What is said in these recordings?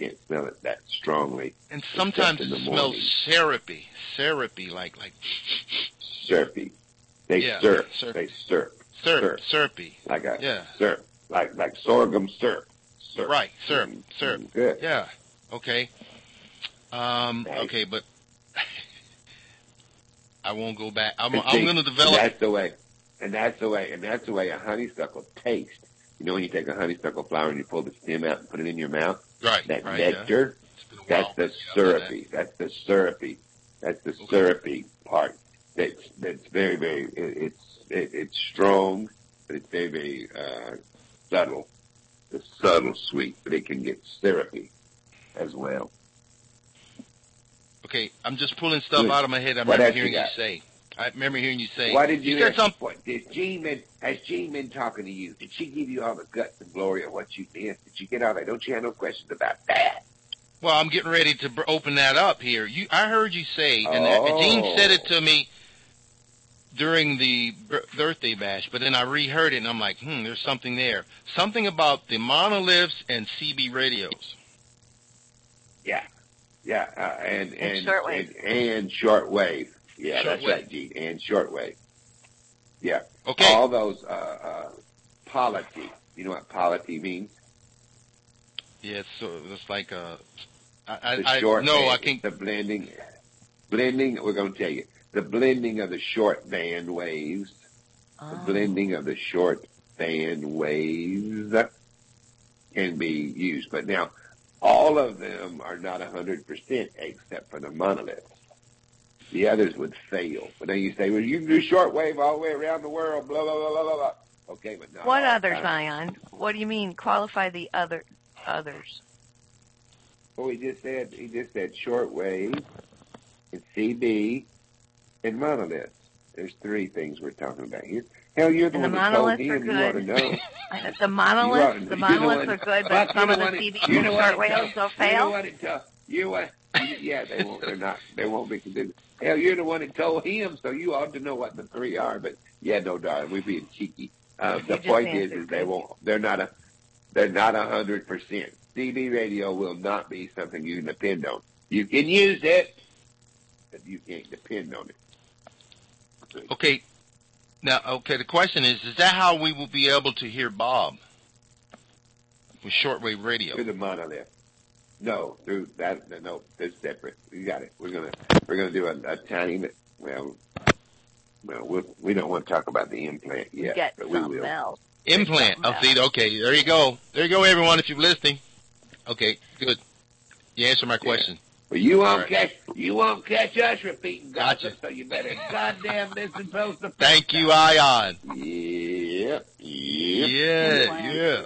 can't smell it that strongly. And sometimes it smells syrupy, like syrupy. They syrup. They syrup. Syrupy. Like a syrup. Like sorghum syrup. Right, syrup. Good. Yeah. Okay. Okay, but I won't go back. I'm going to develop. That's the way a honeysuckle tastes. You know when you take a honeysuckle flower and you pull the stem out and put it in your mouth? Right. That nectar, that's the syrupy. That's the syrupy. That's the syrupy part. That's very, very, it's strong, but it's very, very, subtle. It's subtle sweet, but it can get syrupy as well. Okay, I'm just pulling stuff out of my head. I remember hearing you say. What did you said something. Has Jean been talking to you? Did she give you all the guts and glory of what you did? Did you get all that? Don't you have no questions about that? Well, I'm getting ready to open that up here. I heard you say, and Jean said it to me during the birthday bash, but then I reheard it, and I'm like, there's something there. Something about the monoliths and CB radios. Yeah, and shortwave. And shortwave. Yeah, that's right, Gene. And shortwave. Yeah. Okay. All those polity. You know what polity means? Yeah, so it's like I can't. The blending. We're going to tell you the blending of the short band waves. The blending of the short band waves can be used, but now all of them are not 100% except for the monoliths. The others would fail. But then you say, well, you can do shortwave all the way around the world, blah, blah, blah, blah, blah. Okay, but not what others, Ion? What do you mean? Qualify the others. Well, he just said shortwave, and CB, and monoliths. There's three things we're talking about here. Hell, you're the one that told me, and you ought to know. The monoliths are good, but some of the CB shortwaves will fail. Yeah, they won't. They're not. They won't be considered. Hell, you're the one that told him, so you ought to know what the three are. But yeah, no, darling, we're being cheeky. The point is they won't. They're not 100%. CB radio will not be something you can depend on. You can use it, but you can't depend on it. Okay. Now, the question is that how we will be able to hear Bob with shortwave radio? Through the monolith. No, through that. No, it's separate. You got it. We're gonna do a tiny bit. Well, we don't want to talk about the implant yet, but we will. Else. Implant. See. Okay, there you go. There you go, everyone. If you're listening. Okay, good. You answered my question. Well, you won't catch us repeating gossip, so you better goddamn listen close to. Thank you, Ion. Yep. Yeah.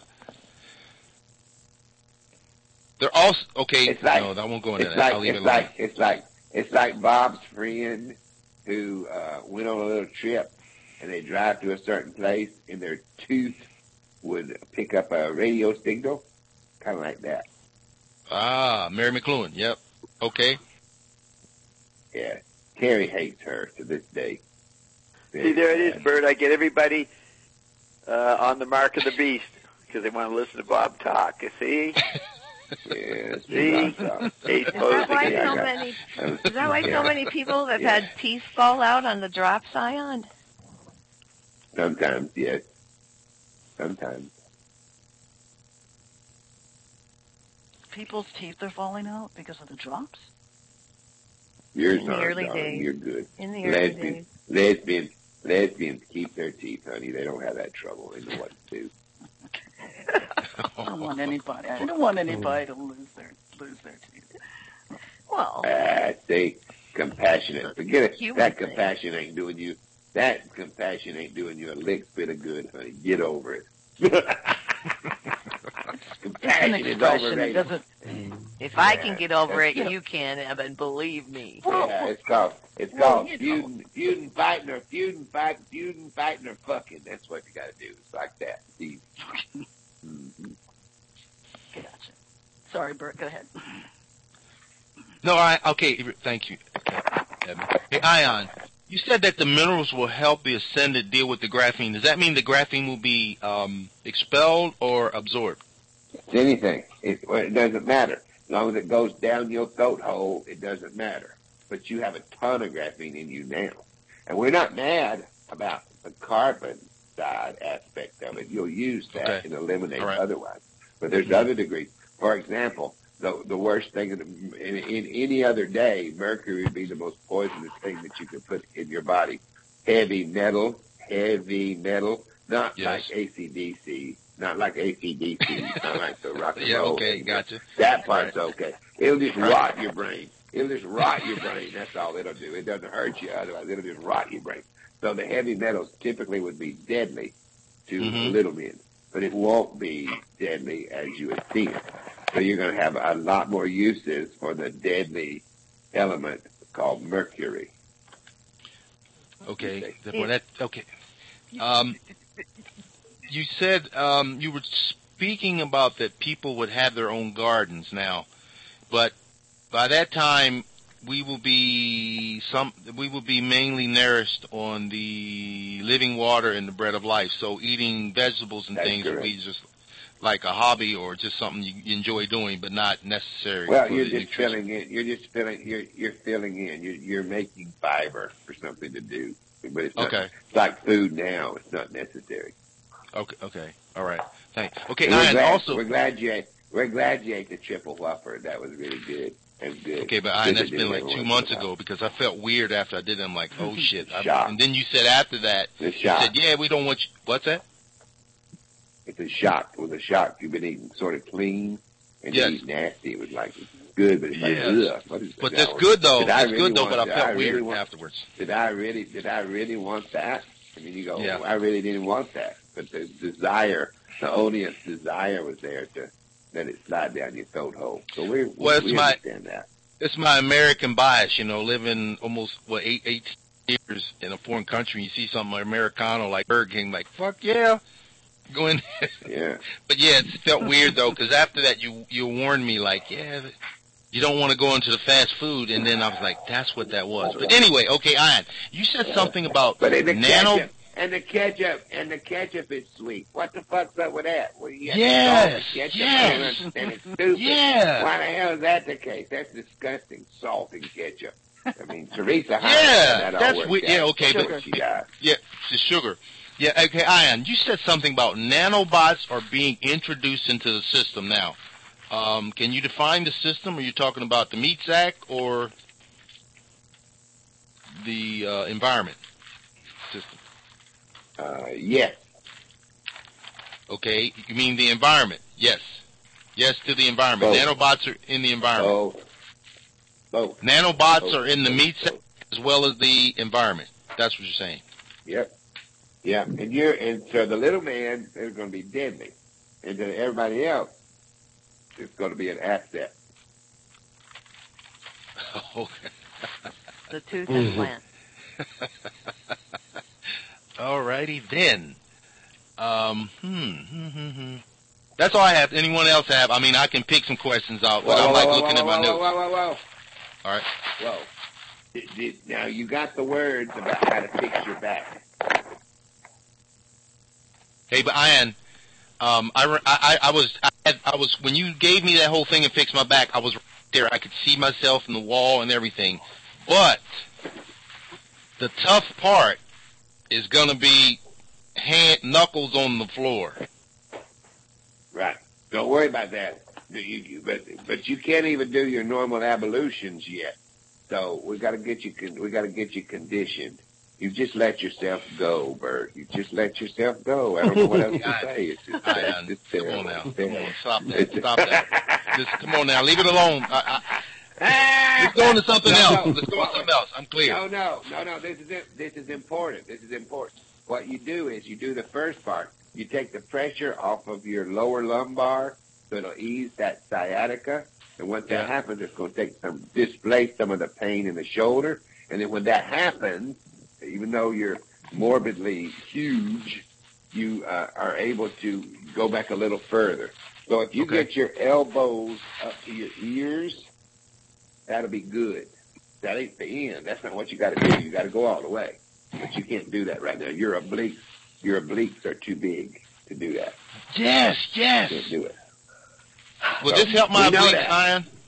They're also okay. No, I won't go into that. I'll leave it alone. It's like Bob's friend who went on a little trip, and they drive to a certain place, and their tooth would pick up a radio signal, kind of like that. Mary McLuhan. Yep. Okay. Yeah, Terry hates her to this day. See, there it is, Bert. I get everybody on the mark of the beast because they want to listen to Bob talk. You see? Yes. Is that why so many people have had teeth fall out on the drop, Ion? Sometimes, yes. Sometimes. People's teeth are falling out because of the drops? Yours in the early days. You're good. In the early days. Lesbians keep their teeth, honey. They don't have that trouble. They know what to do. I don't want anybody to lose their teeth. Well, stay compassionate. Forget it. That compassion ain't doing you a lick bit of good, honey. Get over it. Compassion is overrated. If I can get over it, you can, Evan. Believe me. Yeah, it's called feuding, fighting, or fighting, or fucking. That's what you got to do. It's like that. See? Mm-hmm. Gotcha. Sorry, Bert. Go ahead. No, okay. Thank you. Hey, Ion, you said that the minerals will help the ascendant deal with the graphene. Does that mean the graphene will be expelled or absorbed? It's anything. It doesn't matter. As long as it goes down your throat hole, it doesn't matter. But you have a ton of graphene in you now. And we're not mad about the carbon side aspect of it. You'll use that and eliminate otherwise. But there's other degrees. For example, the worst thing in any other day, mercury would be the most poisonous thing that you could put in your body. Heavy metal, not like AC/DC, not like AC/DC, not like the rock and roll. Okay, gotcha. That part's okay. It'll just rot your brain. That's all it'll do. It doesn't hurt you otherwise. It'll just rot your brain. So the heavy metals typically would be deadly to little men, but it won't be deadly as you would think. So you're going to have a lot more uses for the deadly element called mercury. Okay. Okay. You said you were speaking about that people would have their own gardens now, but by that time we will be mainly nourished on the living water and the bread of life. So eating vegetables and things will be just like a hobby or just something you enjoy doing, but not necessary. Well, you're just filling in. You're filling in. You're making fiber for something to do, but it's not. It's like food now. It's not necessary. Okay. All right. Thanks. Okay. We're glad you ate the triple whopper. That was really good. Good. Okay, but that's been like 2 months ago because I felt weird after I did it. I'm like, oh shit. And then you said after that, you said, yeah, we don't want you. What's that? It's a shock. It was a shock. You've been eating sort of clean and you eat nasty. It was like, it's good, but it's like, ugh. What is but that's good though. That's good though, but I felt weird afterwards. Did I really want that? I mean, you go, I really didn't want that. But the audience desire was there to let it slide down your throat hole. So we understand that. It's my American bias, living almost, 18 years in a foreign country. You see something Americano like Burger King, like, fuck yeah. Go in there. Yeah. But yeah, it felt weird though, because after that you warned me like, you don't want to go into the fast food, and then I was like, that's what that was. But anyway, okay, Ian, you said something about nano. And the ketchup is sweet. What the fuck's up with that? Well, yes. And it's stupid. Yeah. Why the hell is that the case? That's disgusting. Salt and ketchup. I mean, Teresa. That's weird. Yeah, okay, but the sugar. Yeah, okay, Ian, you said something about nanobots are being introduced into the system now. Can you define the system? Are you talking about the Meats Act or the environment system? Yes. Okay, you mean the environment? Yes. Yes to the environment. Both. Nanobots are in the environment. Both. Nanobots are in the Meats Act as well as the environment. That's what you're saying. Yep. Yeah, and so the little man is going to be deadly, and to everybody else, it's going to be an asset. Okay. The tooth implant. All righty then. That's all I have. Anyone else have? I mean, I can pick some questions out, but I'm looking at my notes. Whoa. All right. Whoa. Now you got the words about how to fix your back. Hey, but Ian, I was when you gave me that whole thing and fixed my back, I was right there. I could see myself in the wall and everything. But the tough part is going to be knuckles on the floor. Right. Don't worry about that. But you can't even do your normal ablutions yet. So we got to get you conditioned. You just let yourself go, Bert. You just let yourself go. I don't know what else to say. It's just come on now. Come on, stop that. Just come on now. Leave it alone. Let's go on to something else. I'm clear. No. This is important. What you do is you do the first part. You take the pressure off of your lower lumbar so it'll ease that sciatica. And once that happens, it's going to displace some of the pain in the shoulder. And then when that happens, even though you're morbidly huge, you are able to go back a little further. So if you get your elbows up to your ears, that'll be good. That ain't the end. That's not what you got to do. You got to go all the way. But you can't do that right now. Your obliques are too big to do that. Yes. You can't do it. Will this help my obliques, Ian?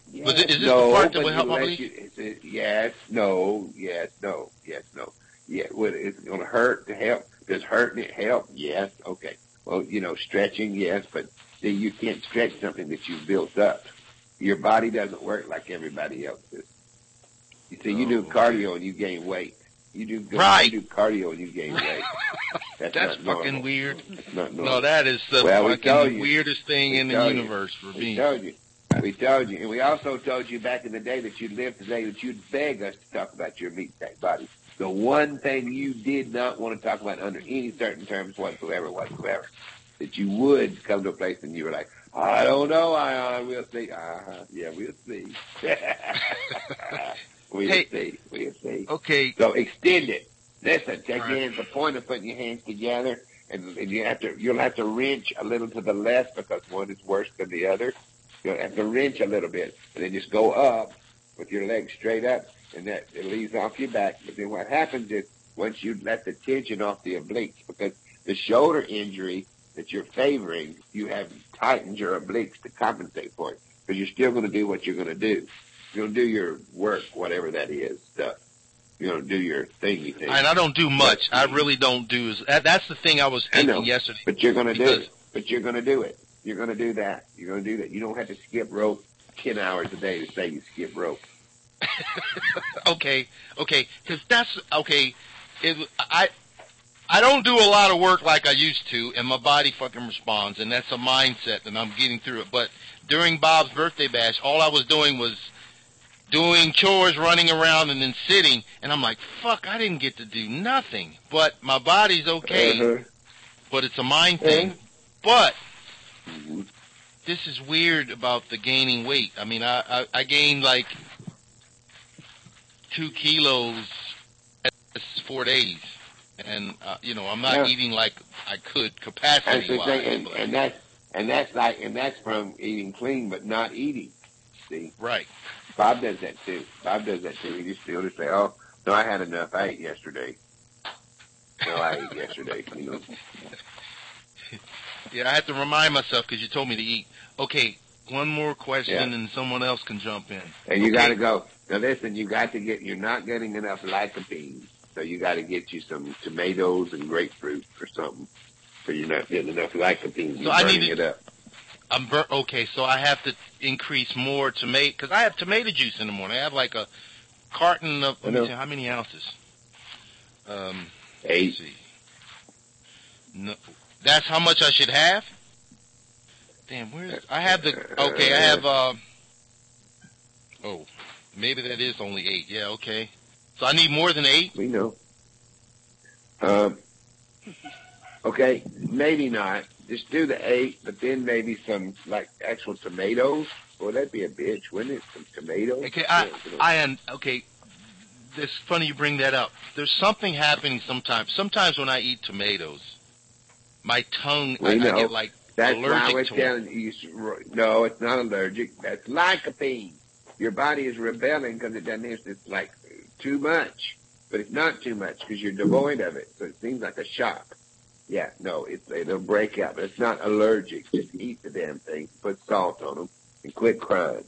Yes, But is this the part that will help my belief? Yes, no. Yeah, well, it's going to hurt to help. Does hurting it help? Yes. Okay. Well, stretching, yes, but see, you can't stretch something that you've built up. Your body doesn't work like everybody else's. You see, you do cardio and you gain weight. You do cardio and you gain weight. That's fucking weird. That's not normal. No, that is the fucking weirdest thing in the universe for me. We told you. And we also told you back in the day that you'd live today that you'd beg us to talk about your meat sack body. The one thing you did not want to talk about under any certain terms whatsoever, that you would come to a place and you were like, I don't know, we'll see. Yeah, we'll see. We'll see. Okay. So extend it. Listen, take your hands, the point of putting your hands together, and you'll have to wrench a little to the left because one is worse than the other. You'll have to wrench a little bit, and then just go up with your legs straight up, and that it leaves off your back. But then what happens is once you let the tension off the obliques, because the shoulder injury that you're favoring, you have tightened your obliques to compensate for it, because you're still going to do what you're going to do. You're going to do your work, whatever that is, stuff. You're going to do your thing. And I don't do much. I really don't do. That's the thing I was thinking yesterday. But you're going to do it. But you're going to do it. You're going to do that. You're going to do that. You don't have to skip rope 10 hours a day to say you skip rope. Okay. Because that's, okay. I don't do a lot of work like I used to, and my body fucking responds, and that's a mindset, and I'm getting through it. But during Bob's birthday bash, all I was doing was doing chores, running around, and then sitting, and I'm like, fuck, I didn't get to do nothing. But my body's okay, but it's a mind thing. But this is weird about the gaining weight. I mean, I gained like 2 kilos in 4 days. And, I'm not eating like I could capacity-wise. And that's from eating clean but not eating. See? Right. Bob does that too. He'll just say, oh, no, I had enough. I ate yesterday. Yeah, I had to remind myself because you told me to eat. Okay, one more question and someone else can jump in. And you got to go. Now listen, you're not getting enough lycopene, so you got to get you some tomatoes and grapefruit or something. So you're not getting enough lycopene. So I need it up. Okay, so I have to increase more tomato, because I have tomato juice in the morning. I have like a carton of, let me see, how many ounces? 8. Let's see. No, that's how much I should have? Damn, I have, maybe that is only 8. Yeah, okay. So I need more than 8? We know. Okay, maybe not. Just do the 8, but then maybe some, like, actual tomatoes. Well, that'd be a bitch, wouldn't it? Some tomatoes. Okay, okay. It's funny you bring that up. There's something happening sometimes. Sometimes when I eat tomatoes, my tongue, I get, like, that's allergic why we're to telling you. No, it's not allergic. That's lycopene. Your body is rebelling because it doesn't. It's like too much, but it's not too much because you're devoid of it. So it seems like a shock. Yeah, no, it'll break out, but it's not allergic. Just eat the damn thing, put salt on them, and quit crying.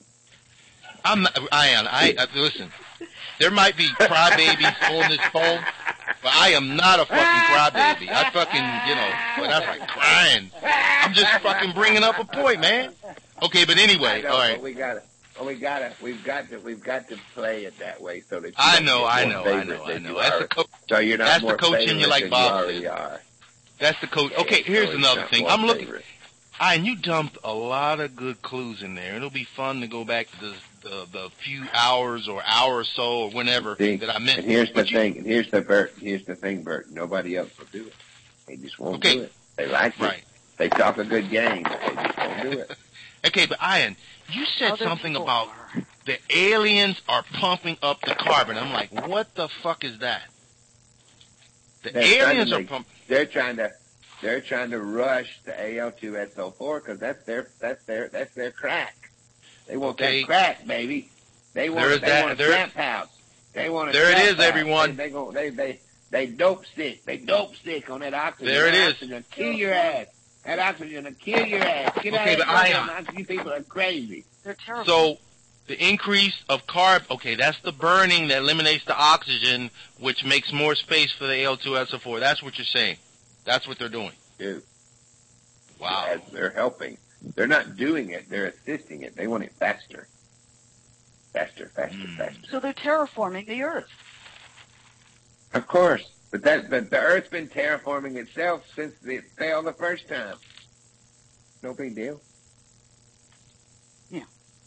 Listen, there might be crybabies on this phone, but I am not a fucking crybaby. I fucking, but I was like crying. I'm just fucking bringing up a point, man. Okay, but anyway, all right. We've got to play it that way so that you I know. That's the coach. So you're not that's more the coaching you like Bob said. That's the coach. Okay, here's another thing. I'm looking. And you dumped a lot of good clues in there. It'll be fun to go back to the few hours or hour or so or whenever that I missed. And here's the thing, Bert. Nobody else will do it. They just won't do it. They like it. Right. They talk a good game, but they just won't do it. Okay, but Ian, you said something about the aliens are pumping up the carbon. I'm like, what the fuck is that? Aliens are pumping. They're trying to rush the Al2SO4 because that's their crack. They want that crack, baby. They want a trap house. They want a there trap it is, house. everyone. They dope stick. They dope stick on that oxygen. There it is. Oxygen kill your ass. That oxygen will kill your ass. Get out of here. You people are crazy. They're terrible. So The increase of carb, okay, that's the burning that eliminates the oxygen, which makes more space for the Al2SO4. That's what you're saying. That's what they're doing. Yeah. Wow. As they're helping. They're not doing it. They're assisting it. They want it faster. Faster. So they're terraforming the Earth. Of course. But the Earth's been terraforming itself since it fell the first time. No big deal. Yeah.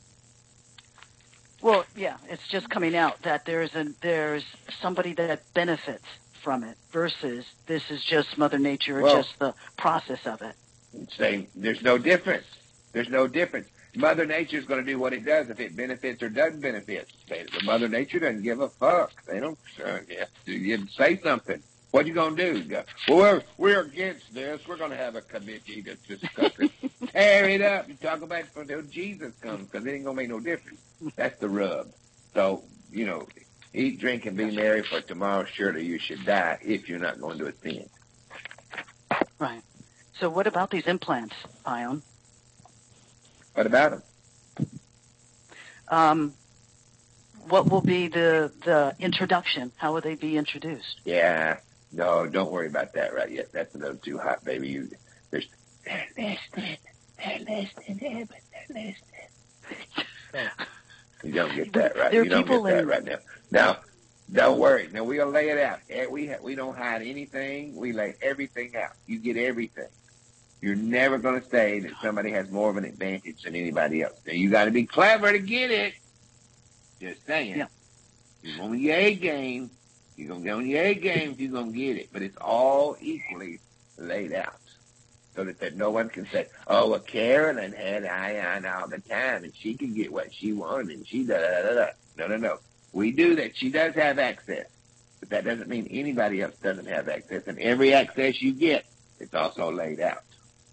Well, yeah, it's just coming out that there's somebody that benefits from it versus this is just Mother Nature or just the process of it. Saying there's no difference. There's no difference. Mother Nature's going to do what it does if it benefits or doesn't benefit. Mother Nature doesn't give a fuck. They don't you say something. What you going to do? Well, we're against this. We're going to have a committee to discuss it. Tear it up and talk about it until Jesus comes, because it ain't going to make no difference. That's the rub. So, eat, drink, and be merry, for tomorrow surely you should die if you're not going to ascend. Right. So what about these implants, Ion? What about them? What will be the introduction? How will they be introduced? Yeah. No, don't worry about that right yet. That's a little too hot, baby. They're listening. You don't get that right. You don't get that right now. Now, don't worry. Now, we'll lay it out. We don't hide anything. We lay everything out. You get everything. You're never going to say that somebody has more of an advantage than anybody else. Now, you got to be clever to get it. Just saying. Yeah. You're on your A game. You're going to get on your A game if you're going to get it. But it's all equally laid out so that no one can say, oh, well, Carolyn had Ion all the time and she can get what she wanted and she da-da-da-da. No. We do that. She does have access. But that doesn't mean anybody else doesn't have access. And every access you get, it's also laid out.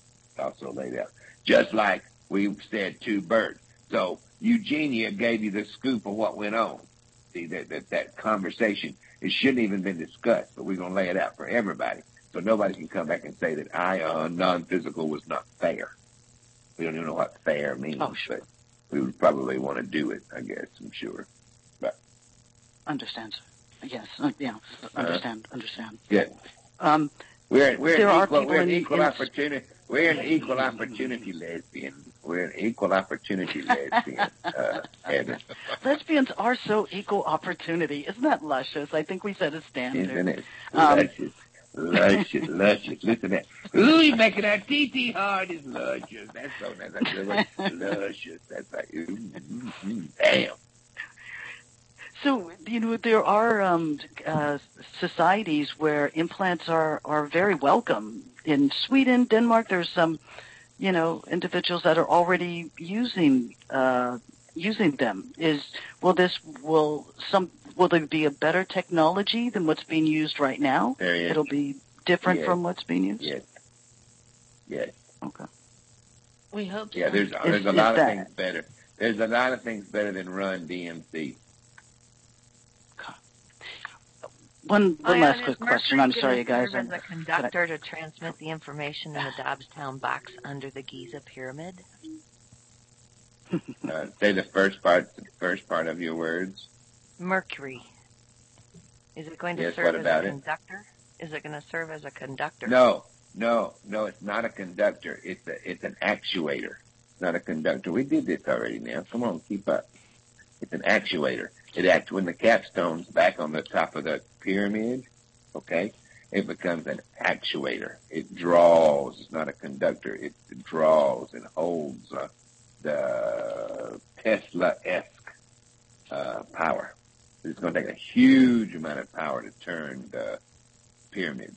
Just like we said to Bert. So Eugenia gave you the scoop of what went on. See, that conversation, it shouldn't even been discussed, but we're going to lay it out for everybody. So nobody can come back and say that Ion non-physical was not fair. We don't even know what fair means, but we would probably want to do it, I guess, I'm sure. But understand, sir. Yes, yeah, understand. Yeah. We're an equal opportunity. We're an equal opportunity lesbian. We're an equal opportunity lesbian, Evan. Lesbians are so equal opportunity. Isn't that luscious? I think we set a standard. Isn't it? Luscious. Listen to that. Ooh, you're making our TT hard. It's luscious. That's so nice. That's the word. Luscious. That's like, damn. So, there are societies where implants are very welcome. In Sweden, Denmark, there's some, individuals that are already using them. Will there be a better technology than what's being used right now? It'll be different from what's being used? Yes. Okay. We hope so. Yeah, there's a lot of things better. There's a lot of things better than Run DMC. One last quick question. I'm sorry, you guys. Serve as a conductor to transmit the information in the Dobbstown box under the Giza pyramid. Say the first part of your words. Mercury. Is it going to serve as a conductor? Is it going to serve as a conductor? No, it's not a conductor. It's an actuator. It's not a conductor. We did this already now. Come on, keep up. It's an actuator. It acts when the capstone's back on the top of the pyramid, okay? It becomes an actuator. It draws. It's not a conductor. It draws and holds the Tesla-esque power. It's going to take a huge amount of power to turn the pyramids.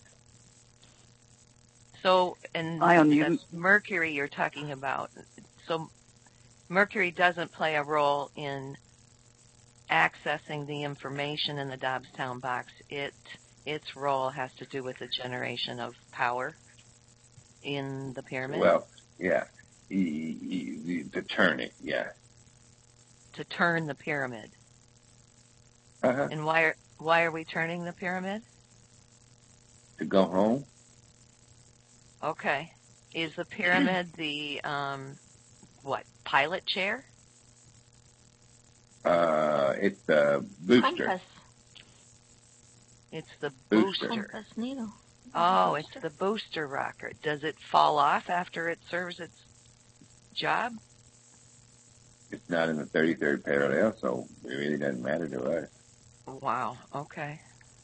So, and Mercury you're talking about. So Mercury doesn't play a role in accessing the information in the Dobbstown box. Its role has to do with the generation of power in the pyramid. Well, yeah, to turn it, yeah. To turn the pyramid. Uh-huh. And why are we turning the pyramid? To go home. Okay. Is the pyramid the pilot chair? booster. Compass. It's the booster. Compass needle. Oh, it's the booster rocket. Does it fall off after it serves its job? It's not in the 33rd parallel, so it really doesn't matter to us. Wow. Okay.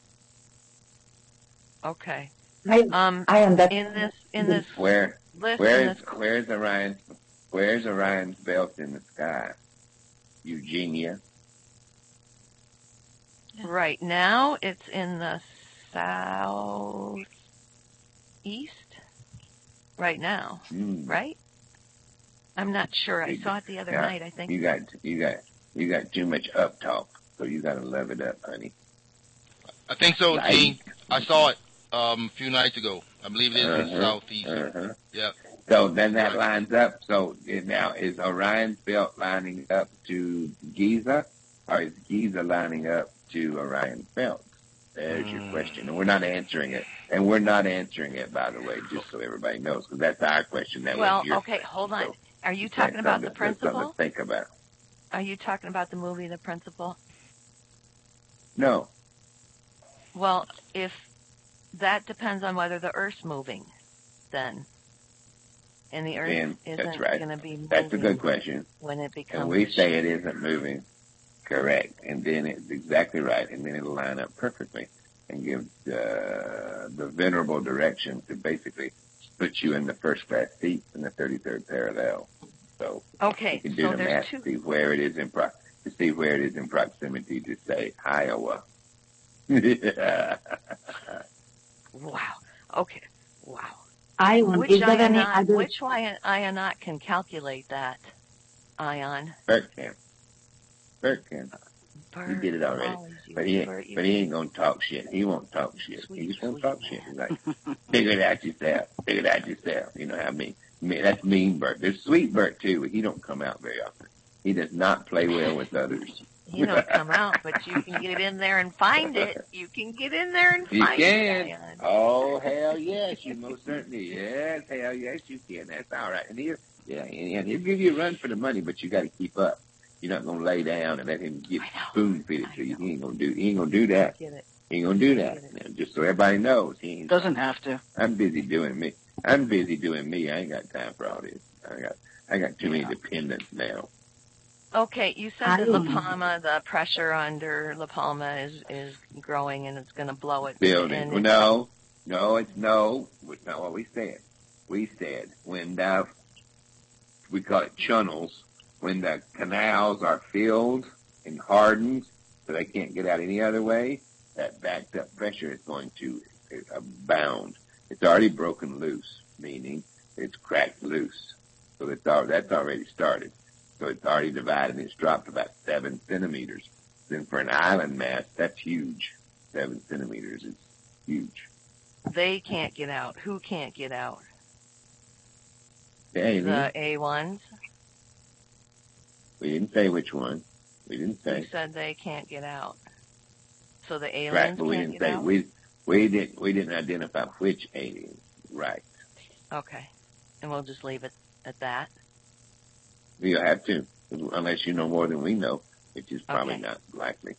Okay. I am that. In this Where's Orion's belt in the sky? Eugenia. Right now, it's in the southeast. Right now, right? I'm not sure. I saw it the other night. I think you got too much up talk, so you got to love it up, honey. I think so, Gene. I saw it a few nights ago. I believe it is in the southeast. Yep. So then that lines up. So now, is Orion's belt lining up to Giza, or is Giza lining up to Orion's belt? There's your question. And we're not answering it. And we're not answering it, by the way, just so everybody knows, because that's our question. Okay, hold on. Are you talking about The Principal? Something to think about. Are you talking about the movie The Principal? No. Well, if that depends on whether the Earth's moving, then. And the Earth isn't going to be moving. That's a good question. When it becomes. And we say it isn't moving. Correct. And then it's exactly right. And then it'll line up perfectly and give the venerable direction to basically put you in the first class seat in the 33rd parallel. So okay, you can do the math to see where it is in proximity to, say, Iowa. Wow. Okay. Wow. Which Ionaut can calculate that? Ion. Bert can. He did it already. But he ain't gonna talk shit. He won't talk shit. He just won't talk shit. He's like, figure it out yourself. You know how I mean? That's mean Bert. There's sweet Bert too, but he don't come out very often. He does not play well with others. He don't come out, but you can get in there and find it. You can get in there and find it. You can. Oh, hell yes, you most certainly. Yes, hell yes, you can. That's all right. And he'll give you a run for the money, but you got to keep up. You're not gonna lay down and let him get spoon feed it to you. He ain't gonna do that. He ain't gonna do that. Just so everybody knows, he doesn't have to. I'm busy doing me. I ain't got time for all this. I got too many dependents now. Okay, you said that La Palma, the pressure under La Palma is growing and it's going to blow it. Building. No, it's not what we said. We said when we call it channels, when the canals are filled and hardened so they can't get out any other way, that backed up pressure is going to abound. It's already broken loose, meaning it's cracked loose. So that's already started. So it's already divided and it's dropped about 7 centimeters. Then for an island mass, that's huge. 7 centimeters is huge. They can't get out. Who can't get out? The aliens. The A1s? We didn't say which one. We didn't say. You said they can't get out. So the aliens right, but can't get out? We didn't identify which aliens. Right. Okay. And we'll just leave it at that. You'll have to, unless you know more than we know, which is probably not likely.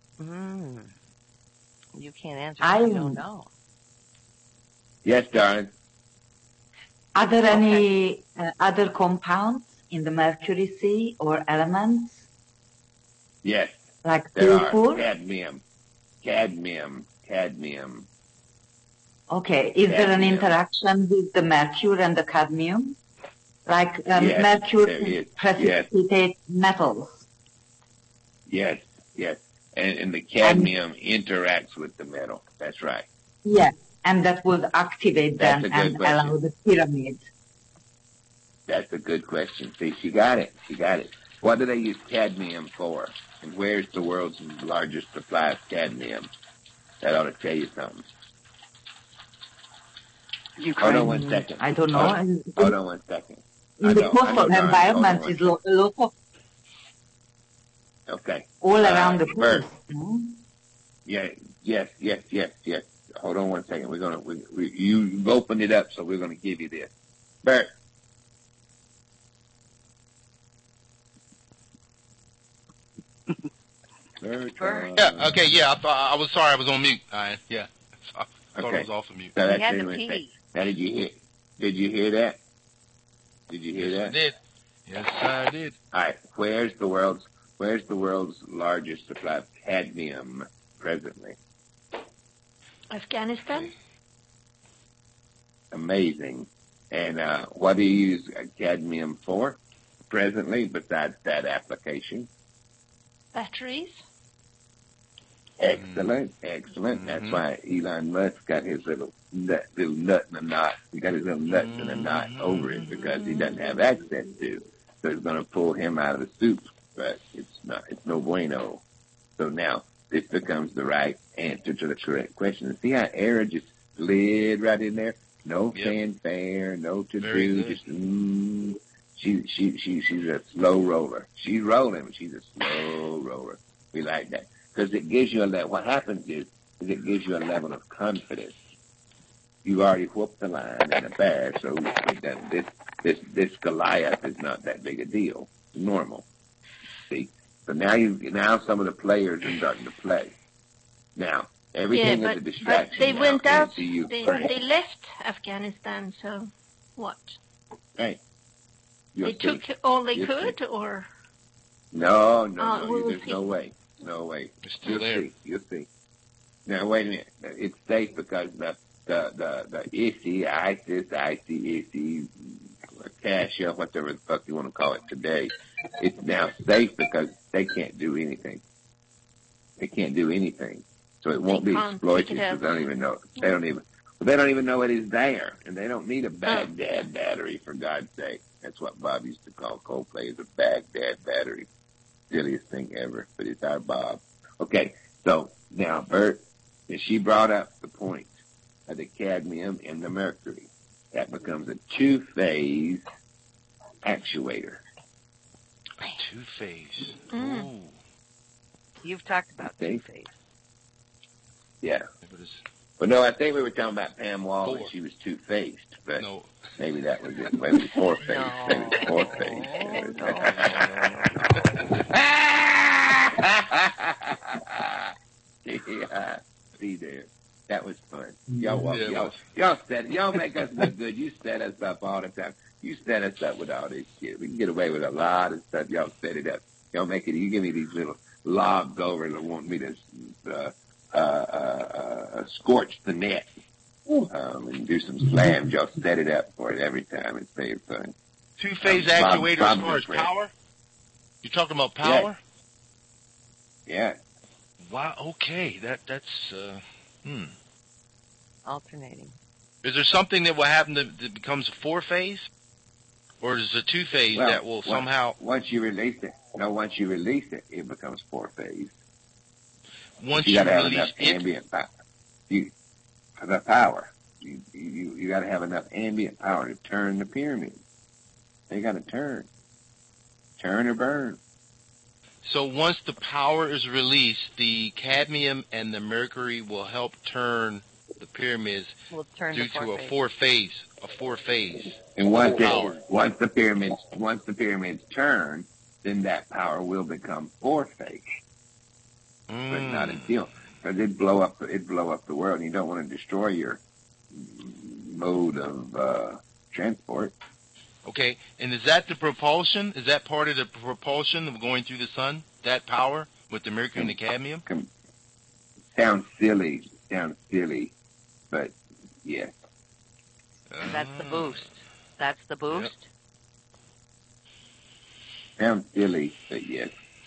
You can't answer. I don't know. Yes, darling. Are there any other compounds in the Mercury Sea or elements? Yes. Like there sulfur? Are. Cadmium. Okay. Is there an interaction with the mercury and the cadmium? Like mercury precipitates metals. Yes. And the cadmium interacts with the metal. That's right. Yes, and that would activate them and allow the pyramid. That's a good question. See, she got it. What do they use cadmium for? And where's the world's largest supply of cadmium? That ought to tell you something. Ukraine. Hold on 1 second. I don't know. Hold on 1 second. In the coastal environment is a lot of. Okay. All around the coast. Yes. Hold on 1 second. You've opened it up, so we're gonna give you this. Bert. Bertrand. Yeah. Okay. Yeah. I was sorry. I was on mute. Yeah. I thought I was off of mute. So he had to pee. Now, did you hear? Did you hear that? Did you hear yes, that? I did. Yes, I did. All right. Where's the world's largest supply of cadmium presently? Afghanistan. Amazing. And what do you use cadmium for presently besides that application? Batteries. Excellent. That's why Elon Musk got his little nut in a knot. He got his little nuts in a knot over it because he doesn't have access to. So it's going to pull him out of the soup, but it's no bueno. So now this becomes the right answer to the correct question. See how error just slid right in there? No fanfare, no to-do, just she's a slow roller. She's rolling, but she's a slow roller. We like that. Because it gives you what happens is it gives you a level of confidence. You already whooped the line in a bear, so this Goliath is not that big a deal. It's normal. See? So now some of the players are starting to play. Now, everything is a distraction. But they went out, they left Afghanistan, so what? Right. They took all they could, or? No, there's no way. No way. It's still there. You'll see. Now, wait a minute. It's safe because the ISIS, Cassia, whatever the fuck you want to call it today, it's now safe because they can't do anything. They can't do anything. So it won't be exploited because they don't even know. They don't even know it is there. And they don't need a Baghdad battery, for God's sake. That's what Bob used to call Coldplay, is a Baghdad battery. Silliest thing ever, but it's our Bob. Okay, so now Bert, she brought up the point of the cadmium and the mercury. That becomes a two-phase actuator. Two-phase. Ooh. You've talked about two-phase. Yeah. Well, no, I think we were talking about Pam Wall and she was two-faced, but maybe that was it. Maybe four-faced. No. Maybe four-faced. Yeah, see there. That was fun. Y'all make us look good. You set us up all the time. You set us up with all this shit. We can get away with a lot of stuff. Y'all set it up. Y'all make it. You give me these little logs over that want me to scorch the net and do some slams. Y'all set it up for it every time. It's very fun. Two-phase actuator as far as power? You're talking about power? Yeah. Wow. Okay. That's alternating. Is there something that will happen that becomes a four-phase, or is it a two-phase that will somehow? Once you release it, it becomes four-phase. Once you you gotta have release enough ambient power. The power. You got to have enough ambient power to turn the pyramid. They got to turn or burn. So once the power is released, the cadmium and the mercury will help turn the pyramids due to a four-phase. And once the pyramids turn, then that power will become four-phase. But not until, because it'd blow up the world, and you don't want to destroy your mode of transport. Okay, and is that the propulsion? Is that part of the propulsion of going through the sun? That power with the mercury and the cadmium? Sounds silly, but yes. That's the boost. That's the boost? Yep. Sounds silly, but yes.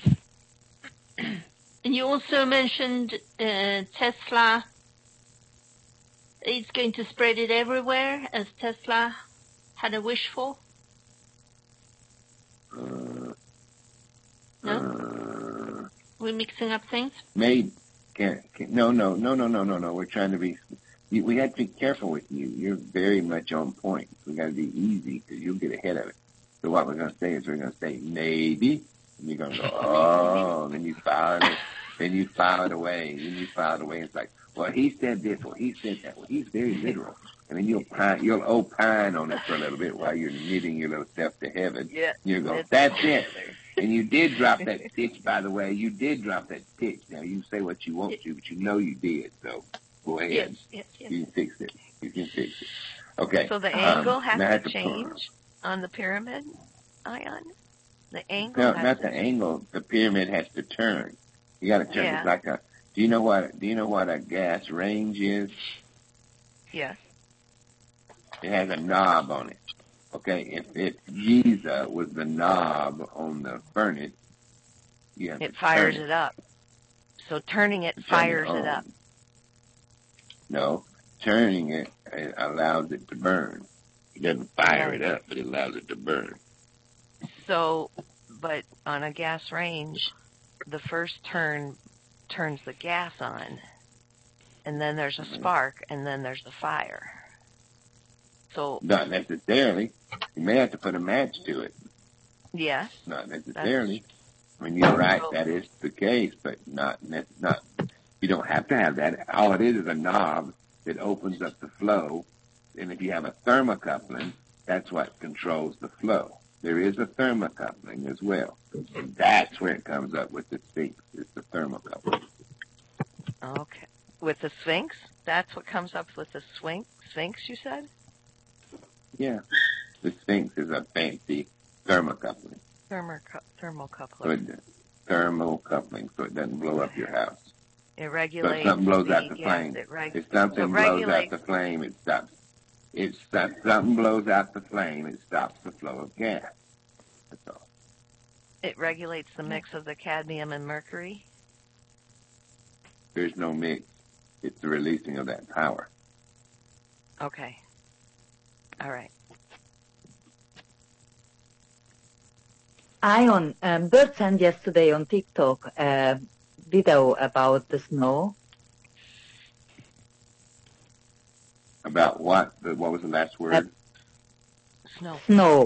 And you also mentioned Tesla. It's going to spread it everywhere, as Tesla had a wish for? No? We're mixing up things? No. We're trying to be... We have to be careful with you. You're very much on point. We got to be easy because you'll get ahead of it. So what we're going to say is we're going to say maybe, and you're going to go, oh, and then you file it. Then you file it away. It's like, well, he said this, well, he said that. Well, he's very literal. And then you'll opine on it for a little bit while you're knitting your little self to heaven. Yeah. You go, that's it. And you did drop that stitch, by the way. You did drop that stitch. Now, you can say what you want to, but you know you did. So go ahead. Yes. You can fix it. Okay. So the angle has to change on the pyramid, Ion? The angle not the angle. The pyramid has to turn. You got to turn. Yeah. It's like a. Do you know what a gas range is? Yes. It has a knob on it. Okay, if Giza was the knob on the furnace, it fires it up. So turning it fires it up. No, turning it allows it to burn. It doesn't fire it up, but it allows it to burn. So, but on a gas range, the first turn turns the gas on, and then there's a spark, and then there's the fire. So not necessarily. You may have to put a match to it. Yes. Not necessarily. I mean, you're right. That is the case, but not. You don't have to have that. All it is a knob that opens up the flow. And if you have a thermocoupling, that's what controls the flow. There is a thermocoupling as well. And that's where it comes up with the Sphinx. It's the thermocoupling. Okay. With the Sphinx? That's what comes up with the Sphinx, you said? Yeah. The Sphinx is a fancy thermocoupling. Thermocoupling. Thermocoupling, so it doesn't blow up your house. It regulates. So if something blows out the flame, if something blows out the flame, it stops. If something blows out the flame, it stops the flow of gas. That's all. It regulates the mix of the cadmium and mercury? There's no mix. It's the releasing of that power. Okay. All right. Ion, Bert sent yesterday on TikTok a video about the snow. About what? What was the last word? Snow.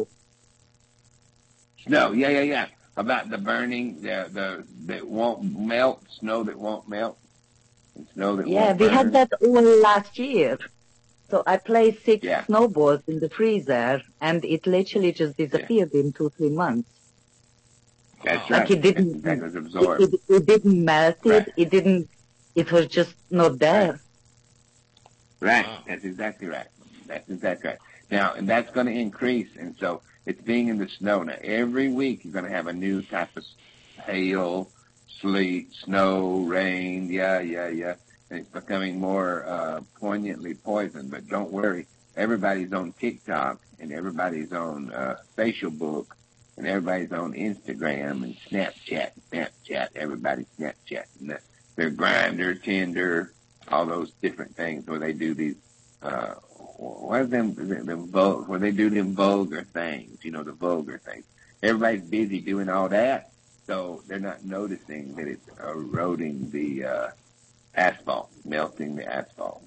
Snow. Yeah. About the burning, that won't melt, snow that won't melt, and snow that won't burn. Yeah, we had that all last year. So I placed 6 snowballs in the freezer, and it literally just disappeared in 2-3 months. That's right. Like it didn't. That was absorbed. It didn't melt. Right. It didn't. It was just not there. Right. That's exactly right. Now, and that's going to increase, and so it's being in the snow. Now, every week you're going to have a new type of hail, sleet, snow, rain. Yeah. And it's becoming more poignantly poison. But don't worry. Everybody's on TikTok, and everybody's on Facebook, and everybody's on Instagram and Snapchat. Everybody's Snapchat. Their Grindr, Tinder, all those different things where they do these, where they do them vulgar things, the vulgar things. Everybody's busy doing all that, so they're not noticing that it's eroding the asphalt, melting the asphalt.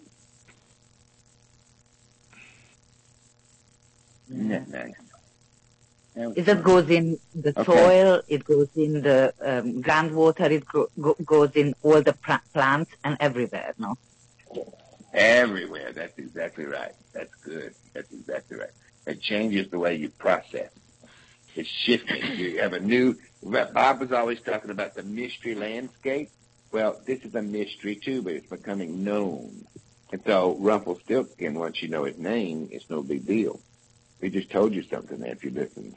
Isn't that nice? It goes in the soil, it goes in the groundwater, it goes in all the plants and everywhere, no? Everywhere. That's exactly right. That's good. That's exactly right. It changes the way you process. It's shifting. You have a new. Bob was always talking about the mystery landscape. Well, this is a mystery too, but it's becoming known. And so Rumpelstiltskin, once you know his name, it's no big deal. We just told you something there if you listened.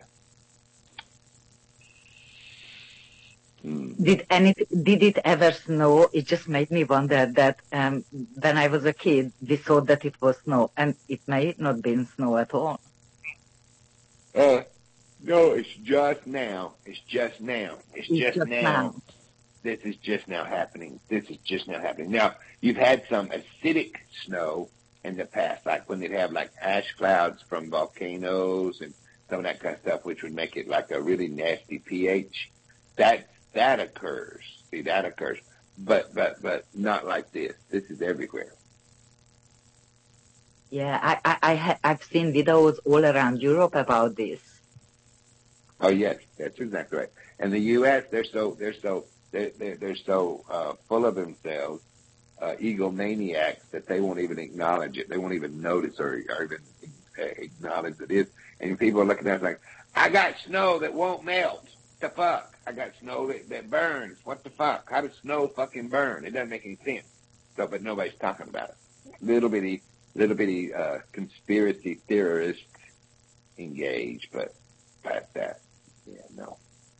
Did it ever snow? It just made me wonder that when I was a kid, we thought that it was snow, and it may not been snow at all. No, it's just now. It's just now. This is just now happening. Now, you've had some acidic snow in the past, like when they'd have like ash clouds from volcanoes and some of that kind of stuff, which would make it like a really nasty pH. That occurs. See, that occurs. But not like this. This is everywhere. Yeah, I've seen videos all around Europe about this. Oh yes, that's exactly right. And the U.S. they're so full of themselves, egomaniacs, that they won't even acknowledge it. They won't even notice or even acknowledge it is. And people are looking at it like, I got snow that won't melt. the fuck? I got snow that burns. What the fuck? How does snow fucking burn? It doesn't make any sense. So, but nobody's talking about it. Little bitty conspiracy theorists engage, but past that, yeah, no.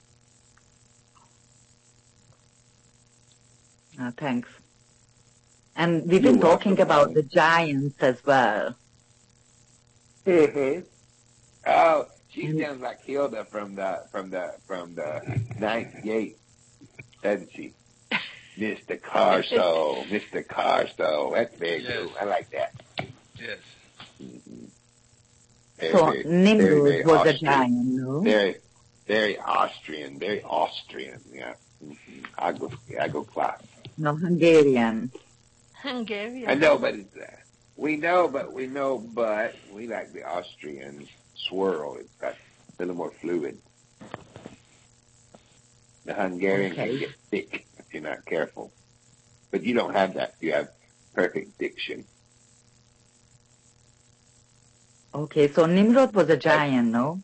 Thanks. And we've been talking about the giants as well. Mm-hmm. Oh, she sounds like Hilda from the Ninth Gate, doesn't she? Mr. Carso. That's very good. I like that. Yes. Mm-hmm. So Nimrod was a giant, no? Very Austrian. Yeah. Mm-hmm. I go class. No, Hungarian. I know, but we like the Austrian swirl. It's got a little more fluid. The Hungarian can get thick if you're not careful. But you don't have that. You have perfect diction. Okay, so Nimrod was a giant, no?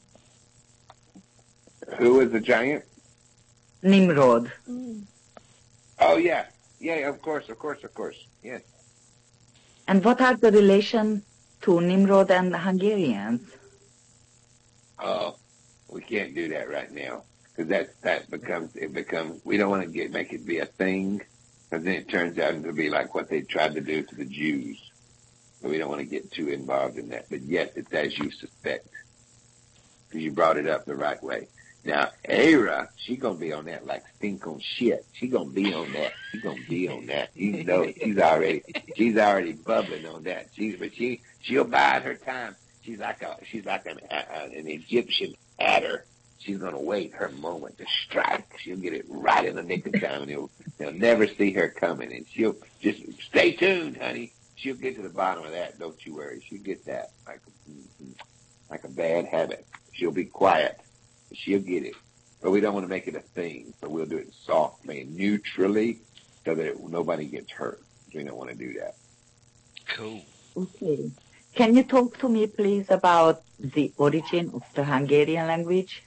Who was the giant? Nimrod. Oh, yeah. Yeah, of course. Yes. And what are the relation to Nimrod and the Hungarians? Oh, we can't do that right now. Because that becomes, we don't want to make it be a thing. Because then it turns out to be like what they tried to do to the Jews. So we don't want to get too involved in that. But yes, it's as you suspect. Because you brought it up the right way. Now, Era, she gonna be on that like stink on shit. She gonna be on that. You know, she's already bubbling on that. She'll bide her time. She's like an Egyptian adder. She's gonna wait her moment to strike. She'll get it right in the nick of time, and they'll never see her coming. And she'll just stay tuned, honey. She'll get to the bottom of that. Don't you worry. She'll get that like a bad habit. She'll be quiet. She'll get it. But we don't want to make it a thing. So we'll do it softly and neutrally so that nobody gets hurt. We don't want to do that. Cool. Okay. Can you talk to me, please, about the origin of the Hungarian language?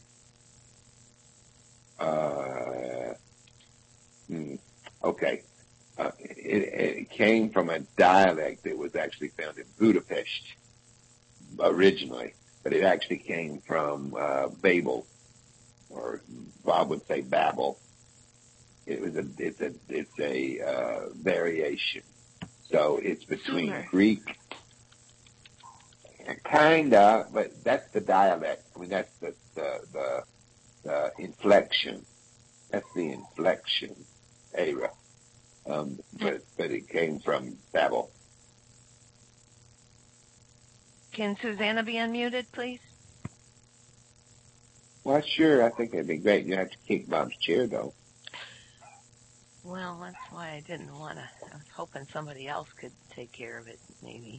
Okay. It came from a dialect that was actually found in Budapest originally, but it actually came from Babel, or Bob would say Babel. It's a variation. So it's between Greek, kinda, but that's the dialect. I mean, that's the inflection. That's the inflection era. But it came from Babel. Can Susanna be unmuted, please? Well, sure. I think it'd be great. You have to kick Bob's chair, though. Well, that's why I didn't want to. I was hoping somebody else could take care of it, maybe.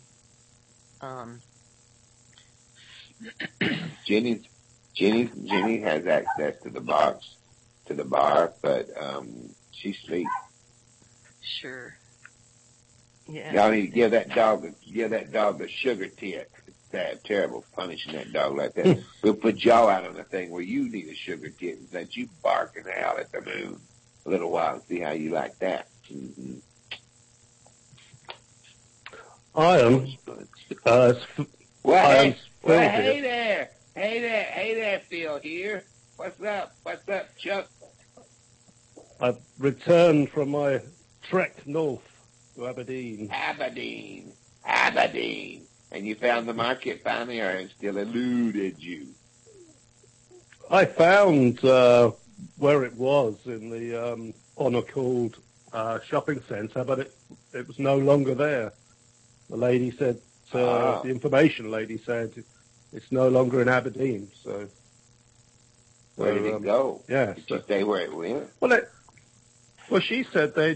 Jenny has access to the bar, but she's asleep. Sure. Yeah. Y'all need to give that dog a sugar tit. It's terrible punishing that dog like that. We'll put y'all out on a thing where you need a sugar tit and let you bark and howl at the moon a little while and see how you like that. Mm-hmm. I am. Hey there, Phil here. What's up, Chuck? I've returned from my trek north to Aberdeen. Aberdeen. And you found the market finally, or it still eluded you? I found where it was in the Honor-called shopping centre, but it was no longer there. The lady said, the information lady said, it's no longer in Aberdeen. So where did it go? Yeah. Did you say where it went? Well, she said they'd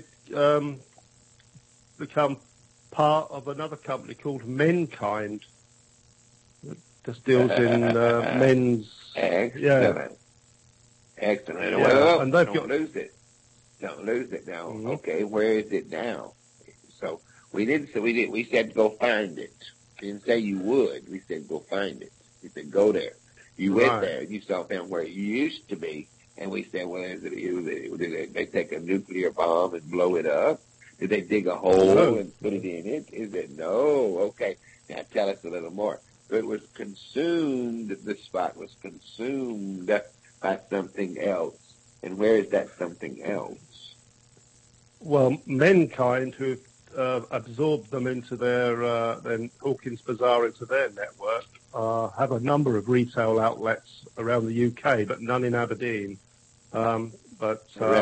become part of another company called Menkind that just deals in men's. Excellent. Yeah. Excellent. Yeah. Well, and don't lose it. Don't lose it now. Mm-hmm. Okay, where is it now? So we said go find it. We didn't say you would. We said go find it. We said go there. You went there. You saw found where it used to be, And we said, well, did they take a nuclear bomb and blow it up? Did they dig a hole and put it in it? Is it no? Okay. Now tell us a little more. It was consumed, the spot was consumed by something else. And where is that something else? Well, mankind who absorbed them into then Hawkins Bazaar into their network have a number of retail outlets around the UK, but none in Aberdeen. But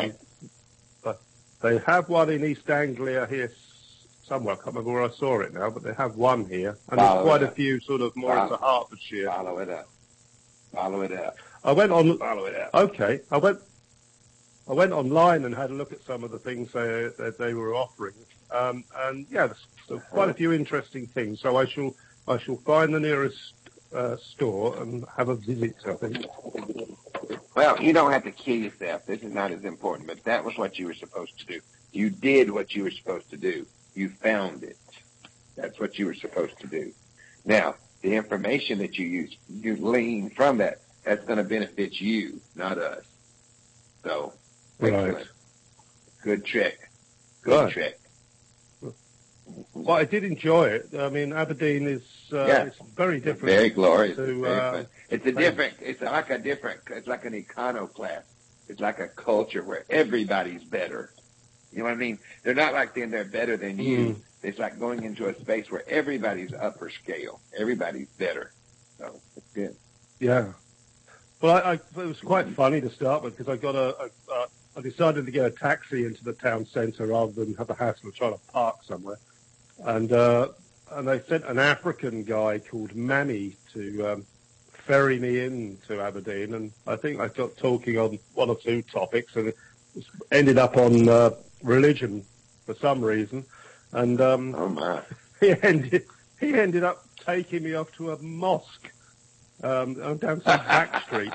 they have one in East Anglia here somewhere. I can't remember where I saw it now, but they have one here. And there's quite a few sort of more into Hertfordshire. Follow it up. Follow it up. Follow it up. Okay. I went online and had a look at some of the things that they were offering. And yeah, there's quite a few interesting things. So I shall find the nearest store and have a visit, I think. Well, you don't have to kill yourself. This is not as important, but that was what you were supposed to do. You did what you were supposed to do. You found it. That's what you were supposed to do. Now, the information that you glean from that, that's going to benefit you, not us. So, excellent. Right. Good trick. Good trick. Well, I did enjoy it. I mean, Aberdeen is it's very different. Very glorious. It's like an iconoclast. It's like a culture where everybody's better. You know what I mean? They're not like they're better than you. It's like going into a space where everybody's upper scale. Everybody's better. So it's good. Yeah. Well, it was quite funny to start with because I decided to get a taxi into the town centre rather than have the hassle of trying to park somewhere. And they sent an African guy called Manny to ferry me into Aberdeen. And I think I got talking on one or two topics and it ended up on religion for some reason. And he ended up taking me off to a mosque down some back street.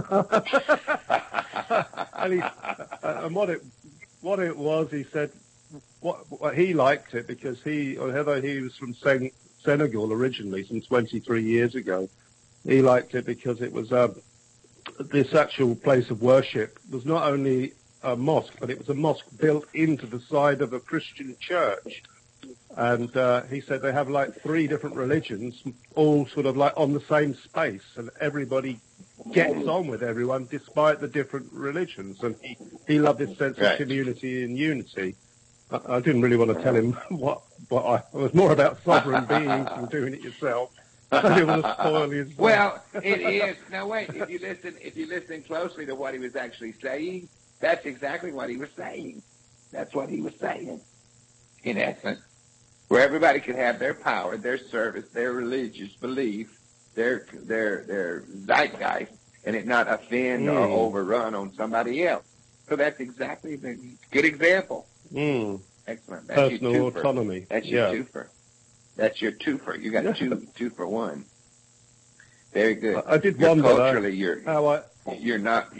And what it was, he said, what he liked it because although he was from Senegal originally, some 23 years ago, he liked it because it was this actual place of worship was not only a mosque, but it was a mosque built into the side of a Christian church. And he said they have like 3 different religions, all sort of like on the same space, and everybody gets on with everyone despite the different religions. And he loved this sense of community and unity. I didn't really want to tell him what it was more about sovereign beings than doing it yourself. I didn't want to spoil his. Well, it is. Now wait, if you listen closely to what he was actually saying, that's exactly what he was saying. That's what he was saying, in essence, where everybody could have their power, their service, their religious belief, their zeitgeist, and it not offend or overrun on somebody else. So that's exactly the good example. Excellent. That's personal autonomy. That's your twofer. That's your twofer. You got two for one. Very good. I did wonder culturally, you're not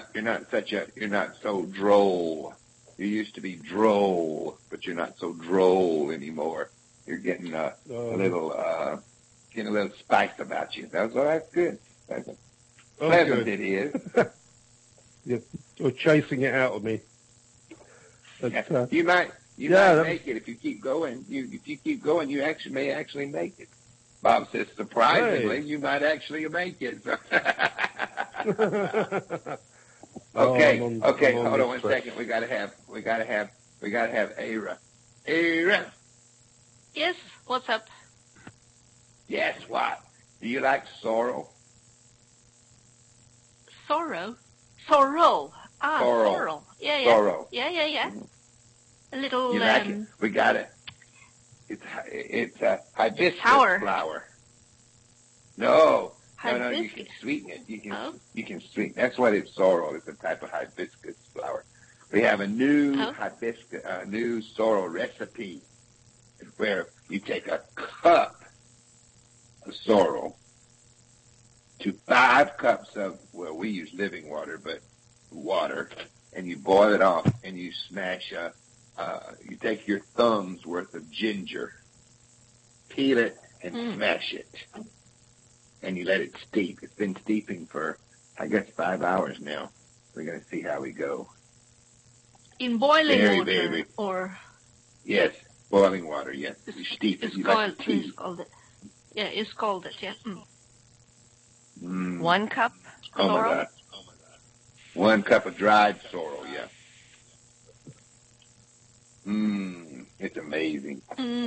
so droll. You used to be droll, but you're not so droll anymore. You're getting a little spice about you. That's good. Pleasant good. It is. You're chasing it out of me. But, you might make it if you keep going. If you keep going, you may actually make it. Bob says, surprisingly, you might actually make it. Okay. Hold on 1 second. We gotta have Ara. Ara. Yes. What's up? Yes. What? Do you like sorrel? Sorrow. Sorrel. Yeah. Sorrel. Yeah. A little. You like it? We got it. It's a hibiscus flower. No, you can sweeten it. You can sweeten. That's what it's sorrel. It's a type of hibiscus flower. We have a new new sorrel recipe where you take a cup of sorrel to 5 cups of, well, we use living water, but water, and you boil it off and you smash you take your thumb's worth of ginger, peel it and smash it. And you let it steep. It's been steeping for, I guess, 5 hours now. We're going to see how we go. In boiling water or? Yes, boiling water, yes. It's scalded. Yeah, it's scalded, yeah. Mm. 1 cup sorrel? Oh, my God. 1 cup of dried sorrel, yeah. It's amazing.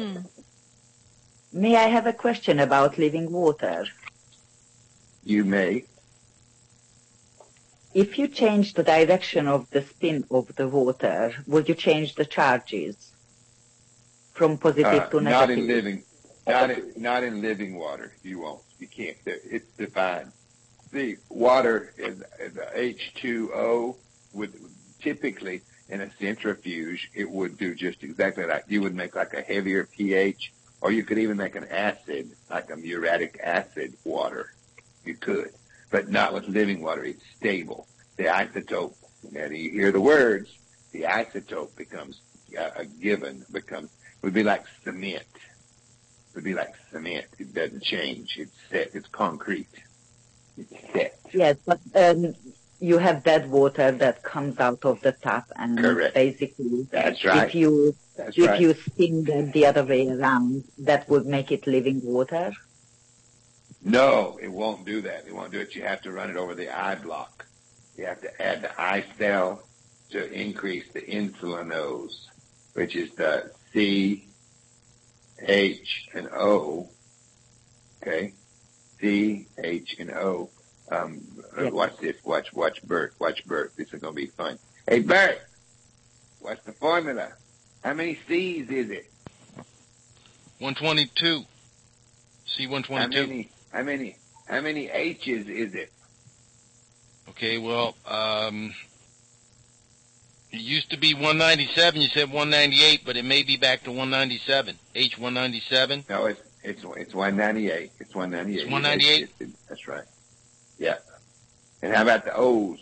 May I have a question about living water? You may. If you change the direction of the spin of the water, would you change the charges from positive to negative? Not in living water. You won't. You can't. It's defined. The water is H2O would typically in a centrifuge, it would do just exactly that. You would make like a heavier pH, or you could even make an acid, like a muriatic acid water. You could, but not with living water. It's stable. The isotope, and you hear the words, the isotope becomes a given, would be like cement. It would be like cement. It doesn't change. It's set. It's concrete. It's set. Yes, but you have dead water that comes out of the tap, and correct. Basically, that's right. If you spin that the other way around, that would make it living water. No, it won't do that. It won't do it. You have to run it over the eye block. You have to add the eye cell to increase the insulinose, which is the C, H, and O. Okay, C, H, and O. Yep. Watch this. Watch Bert. Watch Bert. This is going to be fun. Hey, Bert, what's the formula? How many C's is it? 122. C122. How many H's is it? Okay, well, it used to be 197. You said 198, but it may be back to 197. H197. No, it's 198. It's 198. It's 198. That's right. Yeah. And how about the O's?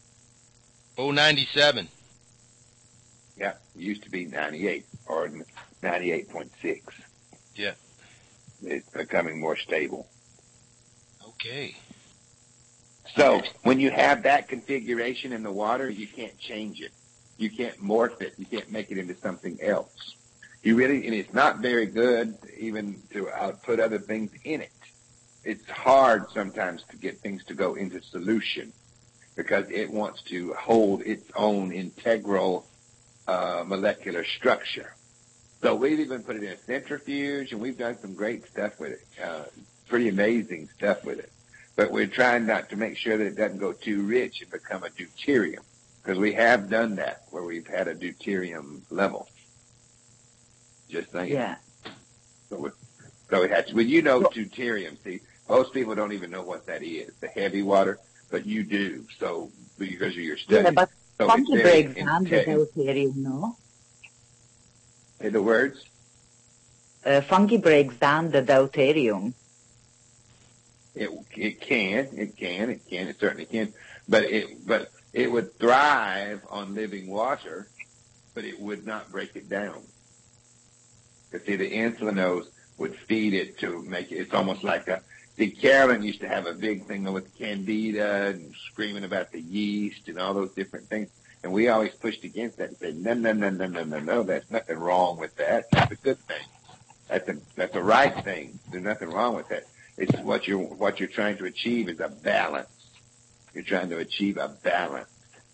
097. Yeah, it used to be 98 or 98.6. Yeah. It's becoming more stable. Okay. So when you have that configuration in the water, you can't change it. You can't morph it. You can't make it into something else. And it's not very good even to put other things in it. It's hard sometimes to get things to go into solution because it wants to hold its own integral molecular structure. So we've even put it in a centrifuge, and we've done some great stuff with it, pretty amazing stuff with it. But we're trying not to make sure that it doesn't go too rich and become a deuterium, because we have done that where we've had a deuterium level. Just saying. Yeah. So we had to. Well, you know deuterium. See, most people don't even know what that is, the heavy water, but you do. So because of your studies. Yeah, but so fungi breaks down the deuterium, no? Say the words. Fungi breaks down the deuterium. It certainly can, but it would thrive on living water, but it would not break it down. Because see, the insulinose would feed it to make it. It's almost like Carolyn used to have a big thing with Candida and screaming about the yeast and all those different things, and we always pushed against that and said, no, there's nothing wrong with that. That's a good thing. That's a right thing. There's nothing wrong with that. It's what you're trying to achieve is a balance. You're trying to achieve a balance.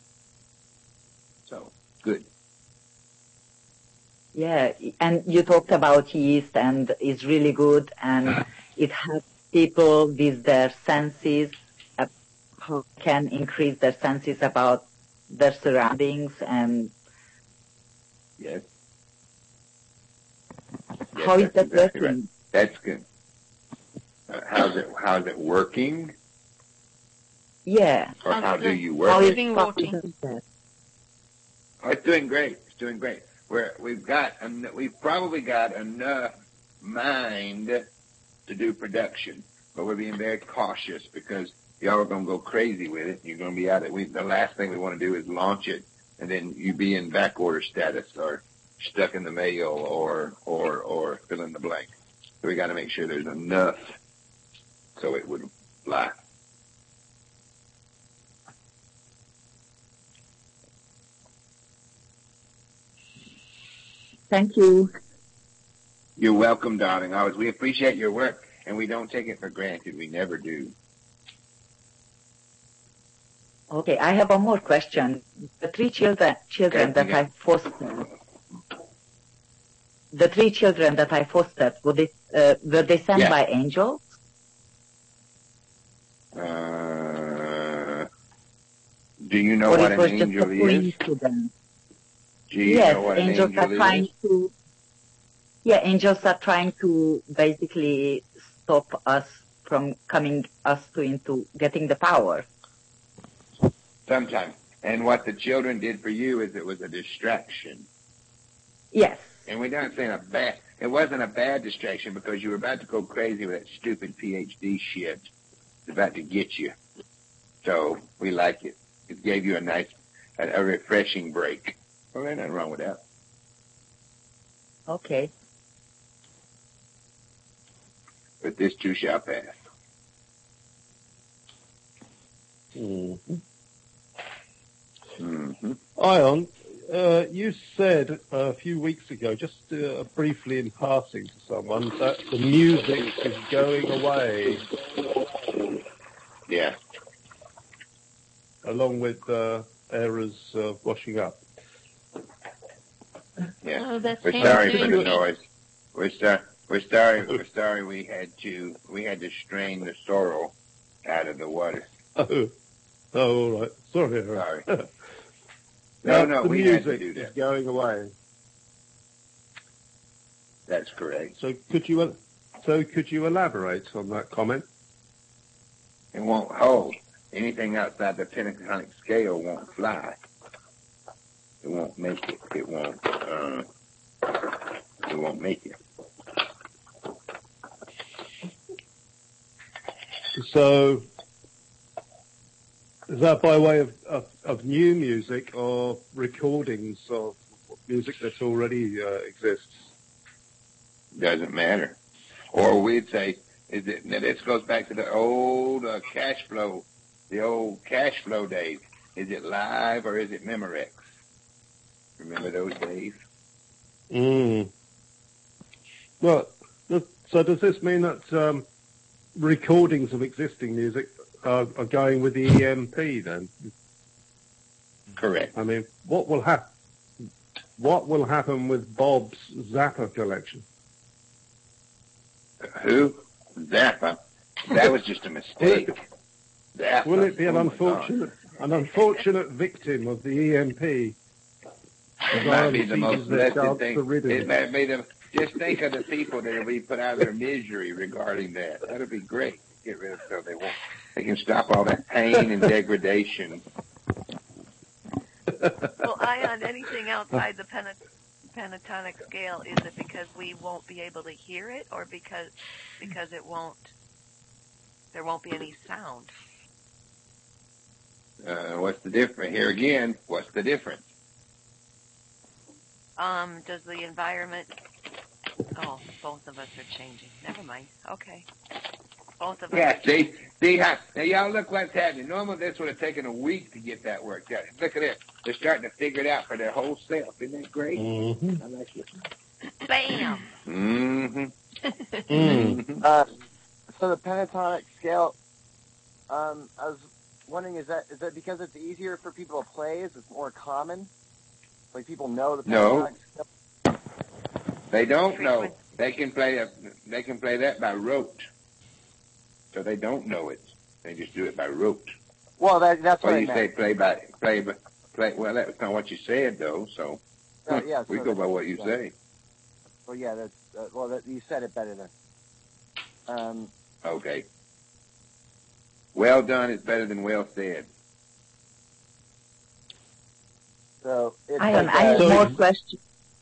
So, good. Yeah, and you talked about yeast, and it's really good, and it helps people with their senses, who can increase their senses about their surroundings, and yes. How is that exactly working? Right. That's good. How's it working? Yeah. Or how do you work? How it? is working? Oh, it's doing great. It's doing great. We've probably got enough mind to do production, but we're being very cautious because y'all are going to go crazy with it. You're going to be out of it. The last thing we want to do is launch it, and then you be in back order status or stuck in the mail or fill in the blank. So we got to make sure there's enough so it would fly. Thank you. You're welcome, darling. Always. We appreciate your work, and we don't take it for granted. We never do. Okay, I have one more question. The three children that I fostered, were they sent by angels? Do you know what an angel is? Yes, angels are trying to. Yeah, angels are trying to basically stop us from into getting the power. Sometimes. And what the children did for you is it was a distraction. Yes. And we're not saying it wasn't a bad distraction because you were about to go crazy with that stupid PhD shit. It's about to get you. So we like it. It gave you a refreshing break. Well, there's nothing wrong with that. Okay. But this too shall pass. Mm-hmm. Mm-hmm. Ion, you said a few weeks ago, just briefly in passing to someone, that the music is going away. Yeah. Along with errors washing up. Yeah. Oh, we're sorry for the noise. We're sorry we had to strain the sorrel out of the water. Oh, all right. Sorry. No, the we music had to do that. Is going away. That's correct. So could you elaborate on that comment? It won't hold. Anything outside the pentatonic scale won't fly. It won't make it. It won't make it. So, is that by way of new music or recordings of music that already exists? Doesn't matter. Or we'd say, now this goes back to the old cash flow days. Is it live or is it Memorex? Remember those days? Well, so does this mean that recordings of existing music are going with the EMP then? Correct. I mean, what will happen with Bob's Zappa collection? Who? Zappa? That was just a mistake. Zappa. Will it be an unfortunate victim of the EMP? It might be the most blessed thing. It might be just think of the people that will be put out of their misery regarding that. That'll be great. Get rid of it so they can stop all that pain and degradation. Well, Ion, anything outside the pentatonic scale, is it because we won't be able to hear it, or because there won't be any sound? What's the difference? Here again, what's the difference? Does the environment... Oh, both of us are changing. Never mind. Okay. Both of us. Yeah, see how, now y'all look what's happening. Normally this would have taken a week to get that worked out. Look at this. They're starting to figure it out for their whole self. Isn't that great? Mm-hmm. I like it. Bam! Mm-hmm. Mm-hmm. So the pentatonic scale, I was wondering, is that because it's easier for people to play? Is it more common? Like people know the pentatonic scale? They don't know. They can play that by rote. So they don't know it. They just do it by rote. Well, that's what I meant. Well, you say play. Well, that's not what you said though. So we go by what you say. Well, yeah, that's you said it better than. Okay. Well done is better than well said. So I have more questions.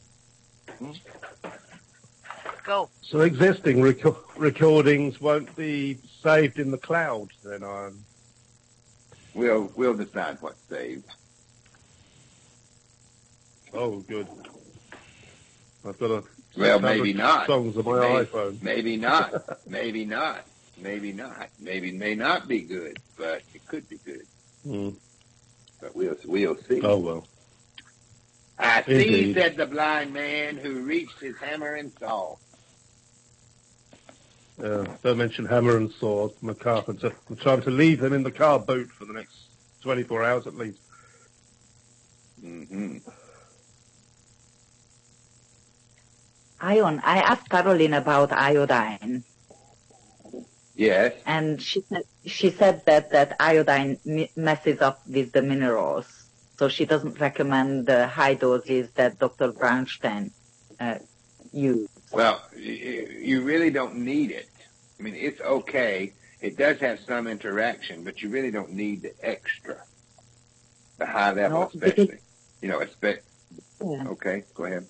Go. So existing recordings won't be saved in the cloud then, Ion? We'll decide what's saved. Oh, good. I've got maybe not. Songs on my iPhone. Maybe not. Maybe not. Maybe not. Maybe it may not be good, but it could be good. Mm. But we'll see. Oh well. I see, said the blind man who reached his hammer and saw. Don't mention hammer and sword. I'm a carpenter. I'm trying to leave them in the car boot for the next 24 hours at least. Mm-hmm. Ion, I asked Caroline about iodine. Yes. And she said that iodine messes up with the minerals. So she doesn't recommend the high doses that Dr. Brownstein used. Well, you really don't need it. I mean, it's okay. It does have some interaction, but you really don't need the extra. The high level especially. Okay, go ahead.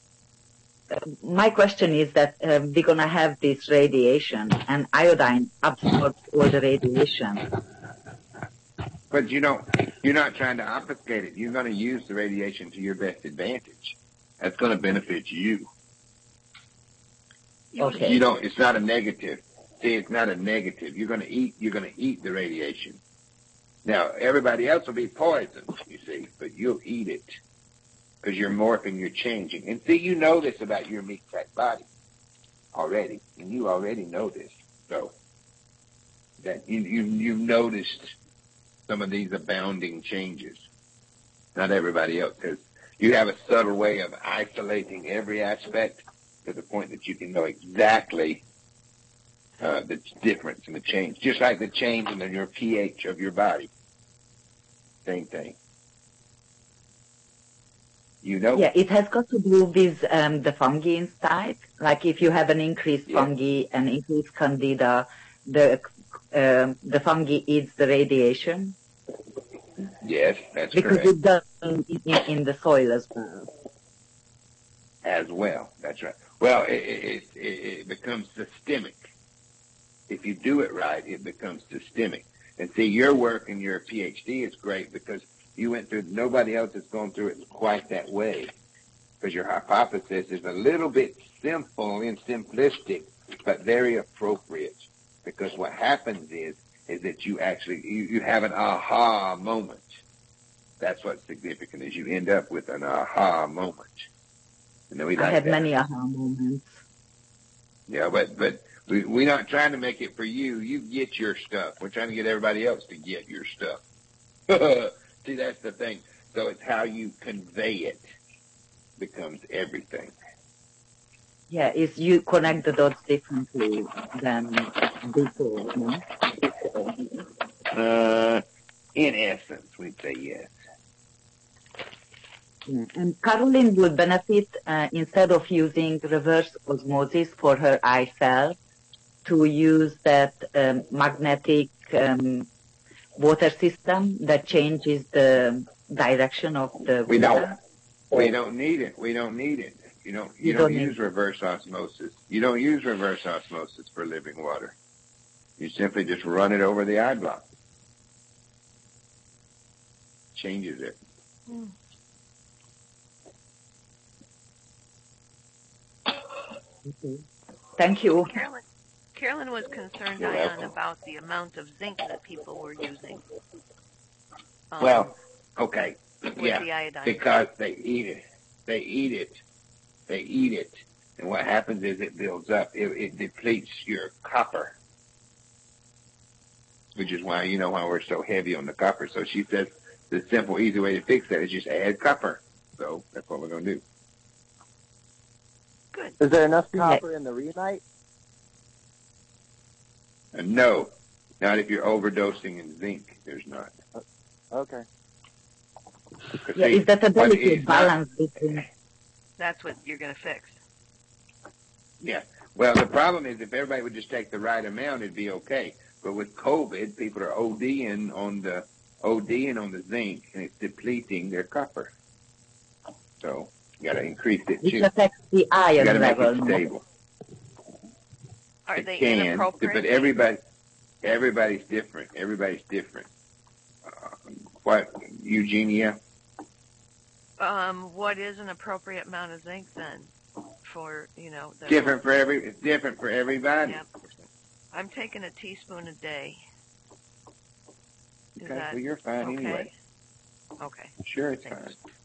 My question is that we're going to have this radiation, and iodine absorbs all the radiation. But you're not trying to obfuscate it. You're going to use the radiation to your best advantage. That's going to benefit you. Okay. It's not a negative. See, it's not a negative. You're going to eat the radiation. Now, everybody else will be poisoned, you see, but you'll eat it because you're morphing, you're changing. And see, you know this about your meat-fat body already, and you already know this. So that you've noticed some of these abounding changes. Not everybody else, because you have a subtle way of isolating every aspect to the point that you can know exactly the difference and the change. Just like the change in your pH of your body. Same thing. Yeah, it has got to do with the fungi inside. Like if you have an increased fungi and increased candida, the fungi eats the radiation. Yes, that's because correct. It does in the soil as well. As well, that's right. Well, it becomes systemic. If you do it right, it becomes systemic. And see, your work and your PhD is great because you went through, nobody else has gone through it quite that way. Because your hypothesis is a little bit simple and simplistic, but very appropriate. Because what happens is that you actually, you have an aha moment. That's what's significant, is you end up with an aha moment. And then I had many aha moments. Yeah, but we're not trying to make it for you. You get your stuff. We're trying to get everybody else to get your stuff. See, that's the thing. So it's how you convey it becomes everything. Yeah, it's you connect the dots differently than before, no? In essence, we'd say yes. Yeah. And Caroline would benefit, instead of using reverse osmosis for her eye cell, to use that magnetic water system that changes the direction of the water. We don't need it. We don't need it. You don't use reverse osmosis. You don't use reverse osmosis for living water. You simply just run it over the eye block. Changes it. Okay. Thank you. Carolyn was concerned, Ion, about the amount of zinc that people were using. Well, okay. With the iodine. Because they eat it. And what happens is it builds up. It depletes your copper. Which is why, why we're so heavy on the copper. So she says the simple, easy way to fix that is just add copper. So that's what we're going to do. Good. Is there enough copper in the Rhenite? No. Not if you're overdosing in zinc. There's not. Okay. Yeah, is that a delicate balance between... That's what you're going to fix. Yeah. Well, the problem is if everybody would just take the right amount, it'd be okay. But with COVID, people are ODing on the zinc, and it's depleting their copper. So you got to increase it too. Which affects the iron level. You got to make it stable. Are they inappropriate? But everybody's different. Everybody's different. What, Eugenia? What is an appropriate amount of zinc then? For different for everybody. Yep. I'm taking a teaspoon a day. Okay, well you're fine anyway. Okay. Sure, it's fine.